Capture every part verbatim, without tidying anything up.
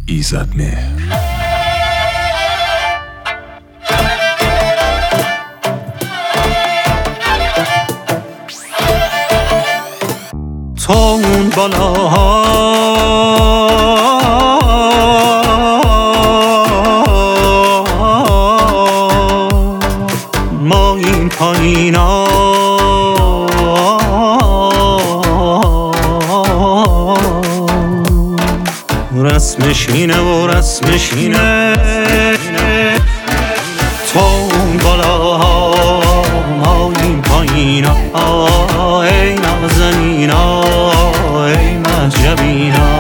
ایزدمهر. تو اون بالاها ما این پایینا، رسمش اینه و رسمش اینه. تو اون بالاها ما این پایینا، ای نازنینا ای مهجبینا.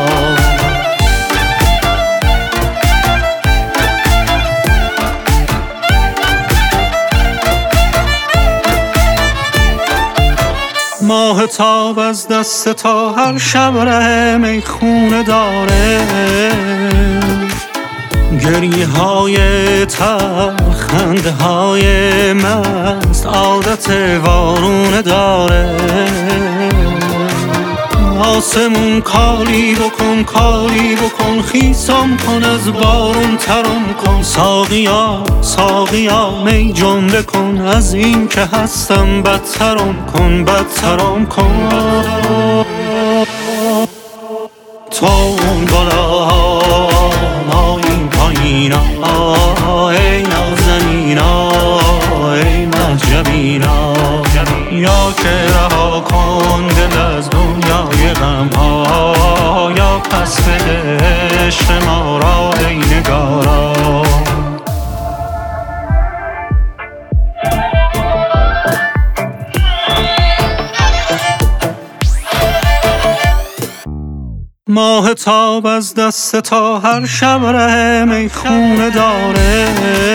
ماه تاب از دست تا هر شب ره میخونه داره، گریه های تلخ خنده های مست عادت وارونه داره. آسمون کاری بکن کاری بکن، خیسم کن از بارون ترم کن. ساقیا ساقیا می جنبه کن، از این که هستم بدترم کن بدترم کن. تو اون بالاها ما این پایینا، ای نازنینا ای مهجبینا. یا که رها کن دل از دنیای غم ها، یا پس بده عشق ما را ای نگارا. ماه تاب از دست تا هر شب ره میخونه داره،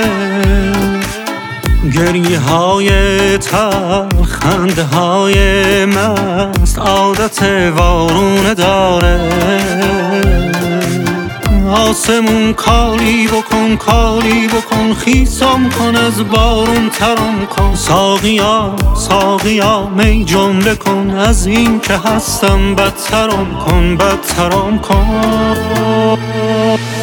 گریه های تلخ خنده های مست عادت وارونه داره. آسمون کاری بکن کاری بکن، خیسم کن از بارون ترم کن. ساقیا ساقیا می جنبه کن، از این که هستم بدترم کن بدترم کن.